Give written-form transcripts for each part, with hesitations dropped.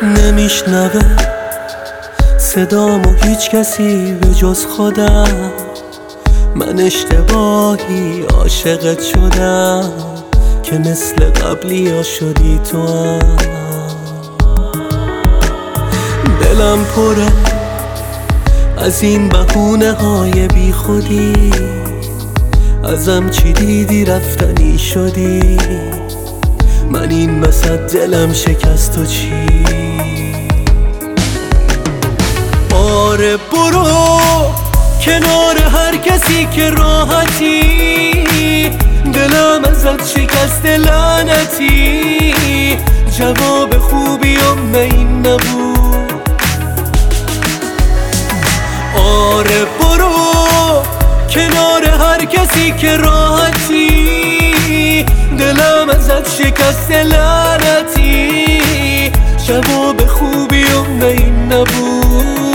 نمیشنوه صدامو هیچ کسی به جز خودم. من اشتباهی عاشقت شدم که مثل قبلی ها شدی تو هم. دلم پره از این بهونه های بی خودی، ازم چی دیدی رفتنی شدی. من این وسط دلم شکست و چی؟ آره برو کنار هر کسی که راحتی، دلم ازت شکست لعنتی. جواب خوبیم نه این نبود. آره برو کنار هر کسی که راحتی، دلم ازت شکست لعنتی. جواب خوبیم نه این نبود.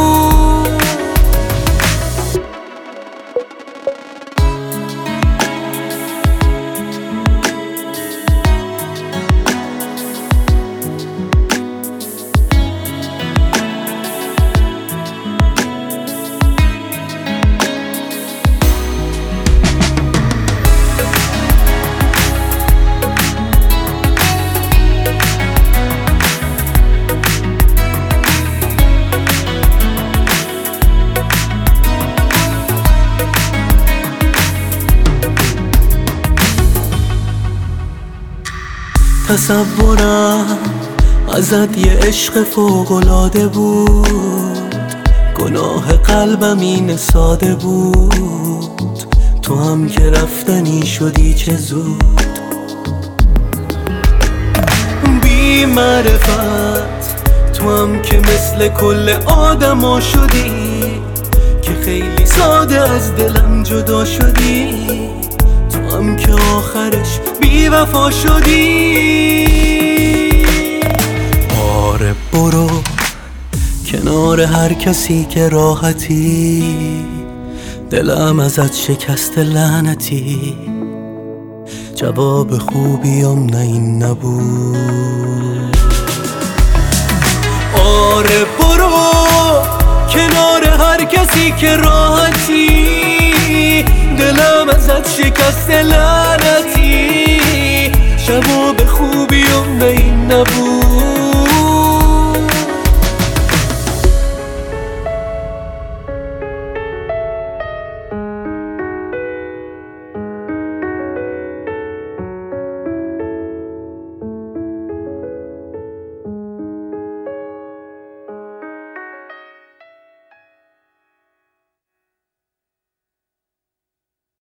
تصورم ازت یه عشق فوق‌العاده بود، گناه قلبم این ساده بود. تو هم که رفتنی شدی چه زود. بی معرفت تو هم که مثل کل آدما شدی، که خیلی ساده از دلم جدا شدی. تو هم که آخرش بی وفا شدی. آره برو کنار هر کسی که راحتی، دلم ازت شکست لعنتی. جواب خوبیم نه این نبود. آره برو کنار هر کسی که راحتی، دلم ازت شکست لعنتی. جواب خوبیم نه این نبود.